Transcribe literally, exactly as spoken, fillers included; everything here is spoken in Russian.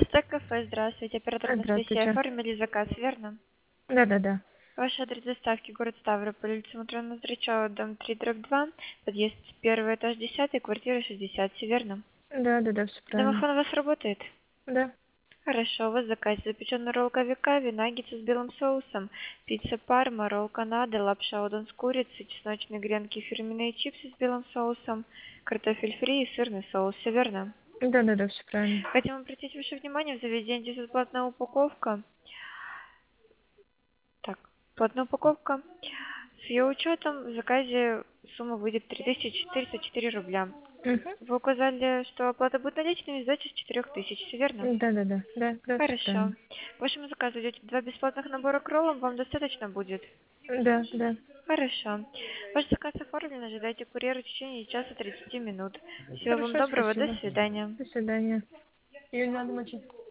Восток кафе, здравствуйте. Оператор А, Анастасия. здравствуйте. Оформили заказ, верно? Да-да-да. Ваш адрес доставки город Ставрополь, улица Матрона Ноздрачева, дом три, дробь два, подъезд первый этаж десятый, квартира шестьдесят, все верно? Да-да-да, все правильно. Домофон у вас работает? Да. Хорошо, у вас заказ запеченная роллка векави, наггетсы с белым соусом, пицца парма, роллка надо, лапша удон с курицей, чесночные гренки, фирменные чипсы с белым соусом, картофель фри и сырный соус, все верно? Да-да-да, все правильно. Хотим обратить ваше внимание, в заведении здесь бесплатная упаковка. Так, платная упаковка. С ее учетом в заказе сумма выйдет три тысячи четыреста четыре рубля. Угу. Вы указали, что оплата будет наличными, сдача с четырех тысяч, все верно? Да-да-да. Да, да, все Хорошо. правильно. К вашему заказу идет два бесплатных набора к роллам, вам достаточно будет? Да, да. Хорошо. Ваш заказ оформлен, ожидайте курьера в течение часа тридцати минут. Всего вам Хорошо, доброго, до спасибо. свидания. До свидания. Ее не надо мочить.